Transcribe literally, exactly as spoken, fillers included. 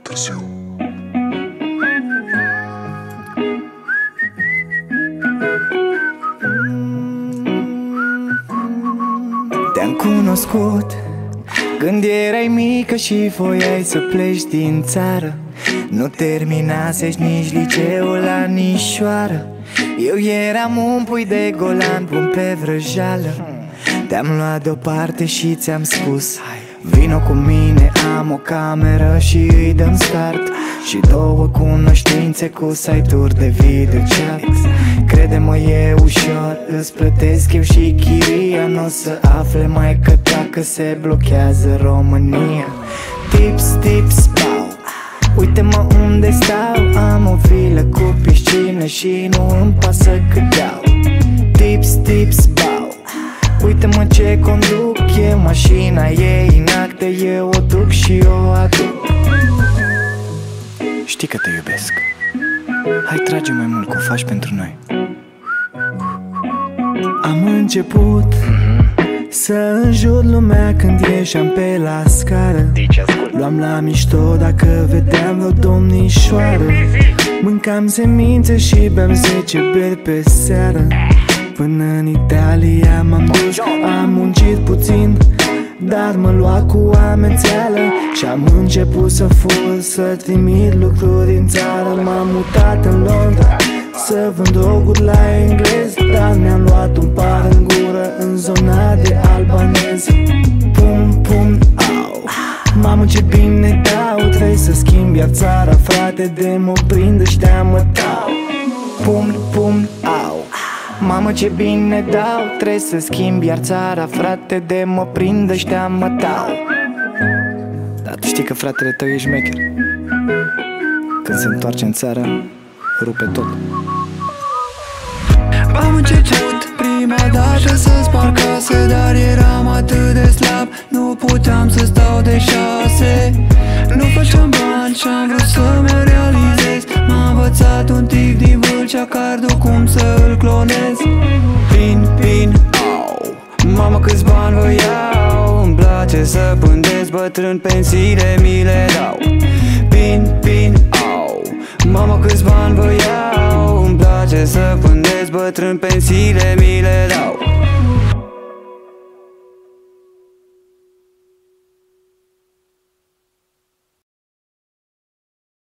târziu. Te-am cunoscut când erai mică și voiai să pleci din țară. Nu terminasești nici liceul la nișoară. Eu eram un pui de golan bun pe vrăjeală. Te-am luat deoparte și ți-am spus: vino cu mine, am o cameră și îi dăm start. Și două cunoștințe cu site-uri de videochat. Crede-mă, e ușor, îți plătesc eu și chiria. N-o să afle mai că dacă se blochează România. Tips, tips, bau, uite-mă unde stau. Am o vilă cu piscină și nu îmi pasă cât dau. Tips, tips, bau, uite-mă ce conduc. E mașina, e inactă, eu o duc și o aduc. Știi că te iubesc. Hai, trage mai mult, că o faci pentru noi. Am început să înjur lumea când ieșeam pe la scară. Luam la mișto dacă vedeam o domnișoară. Mâncam semințe și beam zece beri pe seară. Până în Italia m-am dus, am muncit puțin, dar mă lua cu amețeală. Și-am început să fur, să trimit lucruri din țară. M-am mutat în Londra să vând droguri la englez, dar mi-am luat un par în gură în zona de albanez. Pum, pum, au, mamă ce bine dau. Trebuie să schimb iar țara, frate, de mă prind ăștia mă dau. Pum, pum, au, mamă ce bine dau. Trebuie să schimb iar țara, frate, de mă prind ăștia mă dau. Dar tu știi că fratele tău e șmecher. Când se întoarce în țară, rupe tot. Am început prima dată să spar case, dar eram atât de slab, nu puteam să stau de șase. Nu făceam bani și-am vrut să-mi realizez. M-a învățat un tip din Vâlcea Cardu cum să îl clonez. Pin, pin, au, mamă câți bani vă iau. Îmi place să pândesc, bătrân pensiile mi le dau. Pin, pin, au, mamă câți bani vă iau. Îmi place să pândesc, bătrân pensiile mi le dau.